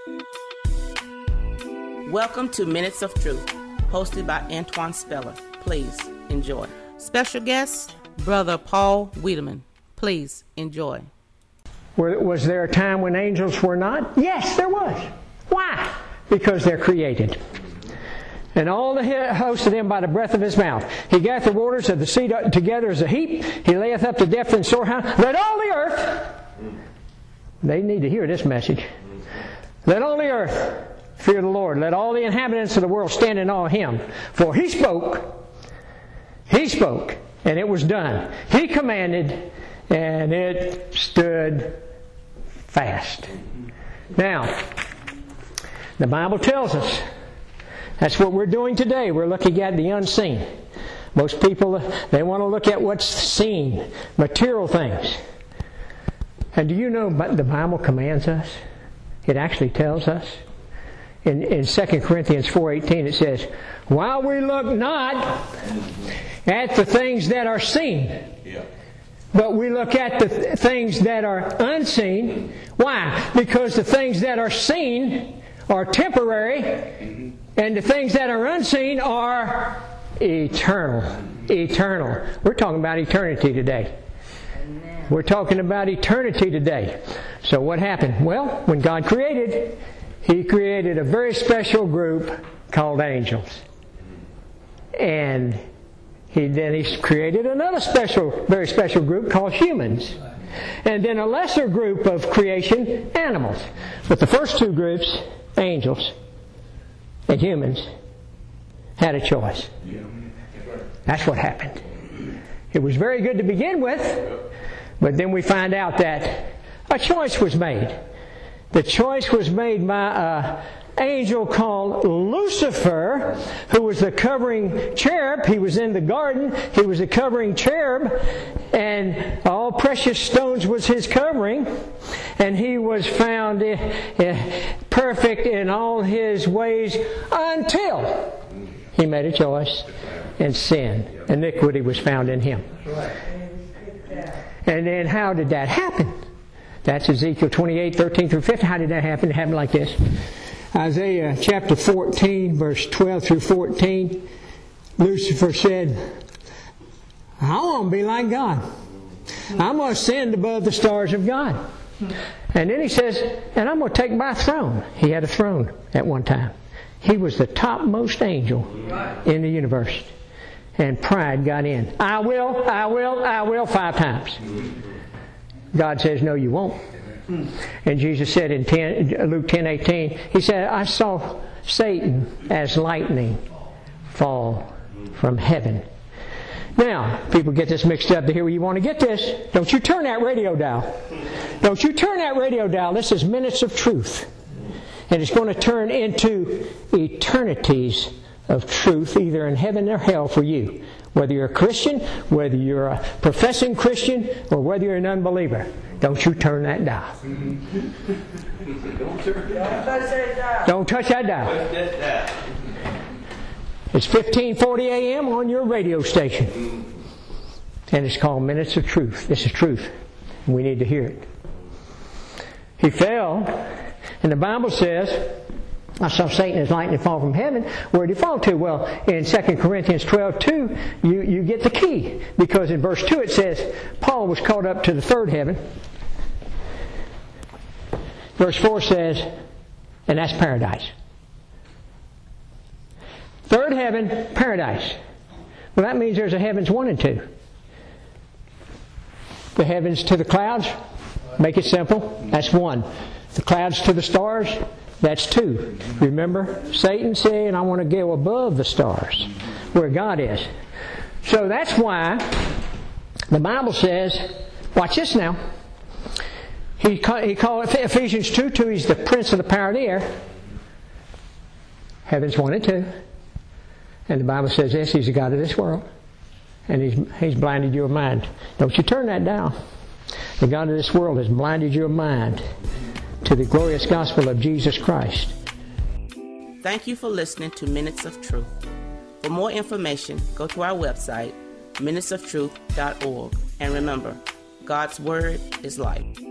Welcome to Minutes of Truth, hosted by Antoine Speller. Please enjoy. Special guest, Brother Paul Wiedemann. Please enjoy. Was there a time when angels were not? Yes, there was. Why? Because they're created. And all the host of them by the breath of his mouth. He gathereth the waters of the sea together as a heap. He layeth up the depth and sore high. Let all the earth, they need to hear this message. Let all the earth fear the Lord. Let all the inhabitants of the world stand in awe of Him. For He spoke, and it was done. He commanded, and it stood fast. Now, the Bible tells us that's what we're doing today. We're looking at the unseen. Most people, they want to look at what's seen, material things. And do you know the Bible commands us? It actually tells us. In 2 Corinthians 4:18 it says, while we look not at the things that are seen, but we look at the things that are unseen. Why? Because the things that are seen are temporary, and the things that are unseen are eternal. Eternal. We're talking about eternity today. We're talking about eternity today. So what happened? Well, when God created, He created a very special group called angels. And He created another very special group called humans. And then a lesser group of creation, animals. But the first two groups, angels and humans, had a choice. That's what happened. It was very good to begin with, but then we find out that a choice was made. The choice was made by an angel called Lucifer, who was the covering cherub. He was in the garden. He was the covering cherub, and all precious stones was his covering. And he was found perfect in all his ways until he made a choice and sin. Iniquity was found in him. And then how did that happen? That's Ezekiel 28:13 through 15. How did that happen? It happened like this. Isaiah chapter 14, verse 12 through 14. Lucifer said, I want to be like God. I'm going to ascend above the stars of God. And then he says, and I'm going to take my throne. He had a throne at one time. He was the topmost angel in the universe. And pride got in. I will, 5 times. God says, no, you won't. And Jesus said in Luke 10:18, He said, I saw Satan as lightning fall from heaven. Now, people get this mixed up to hear where you want to get this. Don't you turn that radio dial. Don't you turn that radio dial. This is Minutes of Truth. And it's going to turn into eternities of truth, either in heaven or hell for you. Whether you're a Christian, whether you're a professing Christian, or whether you're an unbeliever. Don't you turn that dial. Don't touch that dial. It's 15:40 a.m. on your radio station. And it's called Minutes of Truth. This is truth. And we need to hear it. He fell, and the Bible says, I saw Satan as lightning fall from heaven. Where did he fall to? Well, in 2 Corinthians 12:2, you get the key. Because in verse 2 it says, Paul was caught up to the third heaven. Verse 4 says, and that's paradise. Third heaven, paradise. Well, that means there's a heavens 1 and 2. The heavens to the clouds, make it simple, that's 1. The clouds to the stars, that's 2. Remember, Satan said, I want to go above the stars, where God is. So that's why the Bible says, watch this now. He called Ephesians 2:2, he's the prince of the power of the air. Heavens 1 and 2. And the Bible says this, he's the God of this world. And he's blinded your mind. Don't you turn that down. The God of this world has blinded your mind to the glorious gospel of Jesus Christ. Thank you for listening to Minutes of Truth. For more information, go to our website, minutesoftruth.org. And remember, God's Word is life.